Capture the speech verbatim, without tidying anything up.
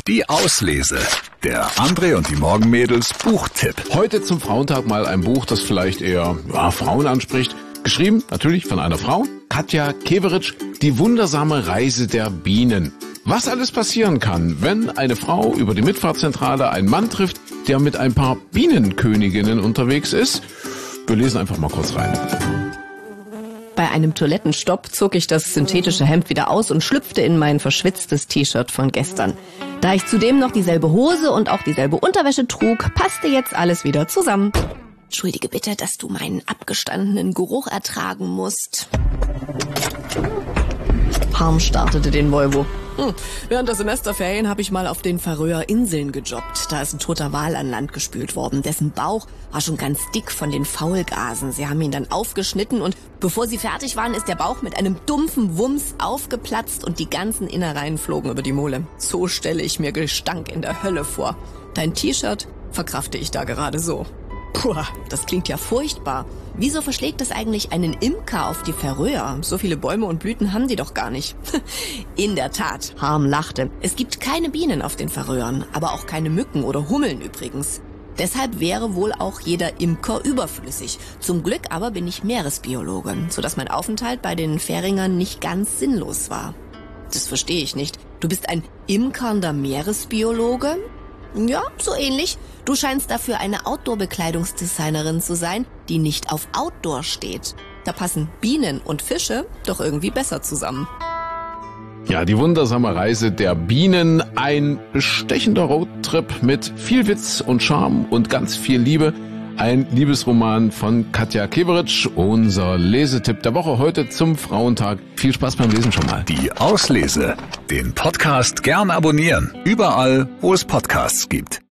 Die Auslese. Der André und die Morgenmädels Buchtipp. Heute zum Frauentag mal ein Buch, das vielleicht eher ja, Frauen anspricht. Geschrieben natürlich von einer Frau, Katja Keveritsch, Die wundersame Reise der Bienen. Was alles passieren kann, wenn eine Frau über die Mitfahrzentrale einen Mann trifft, der mit ein paar Bienenköniginnen unterwegs ist. Wir lesen einfach mal kurz rein. Bei einem Toilettenstopp zog ich das synthetische Hemd wieder aus und schlüpfte in mein verschwitztes T-Shirt von gestern. Da ich zudem noch dieselbe Hose und auch dieselbe Unterwäsche trug, passte jetzt alles wieder zusammen. Entschuldige bitte, dass du meinen abgestandenen Geruch ertragen musst. Harm startete den Volvo. Hm. Während der Semesterferien habe ich mal auf den Färöer Inseln gejobbt. Da ist ein toter Wal an Land gespült worden. Dessen Bauch war schon ganz dick von den Faulgasen. Sie haben ihn dann aufgeschnitten und bevor sie fertig waren, ist der Bauch mit einem dumpfen Wumms aufgeplatzt und die ganzen Innereien flogen über die Mole. So stelle ich mir Gestank in der Hölle vor. Dein T-Shirt verkrafte ich da gerade so. Puh, das klingt ja furchtbar. Wieso verschlägt es eigentlich einen Imker auf die Färöer? So viele Bäume und Blüten haben die doch gar nicht. In der Tat, Harm lachte. Es gibt keine Bienen auf den Färöern, aber auch keine Mücken oder Hummeln übrigens. Deshalb wäre wohl auch jeder Imker überflüssig. Zum Glück aber bin ich Meeresbiologe, sodass mein Aufenthalt bei den Färingern nicht ganz sinnlos war. Das verstehe ich nicht. Du bist ein imkernder Meeresbiologe? Ja, so ähnlich. Du scheinst dafür eine Outdoor-Bekleidungsdesignerin zu sein, die nicht auf Outdoor steht. Da passen Bienen und Fische doch irgendwie besser zusammen. Ja, die wundersame Reise der Bienen. Ein bestechender Roadtrip mit viel Witz und Charme und ganz viel Liebe. Ein Liebesroman von Katja Keveritsch, unser Lesetipp der Woche heute zum Frauentag. Viel Spaß beim Lesen schon mal. Die Auslese. Den Podcast gern abonnieren. Überall, wo es Podcasts gibt.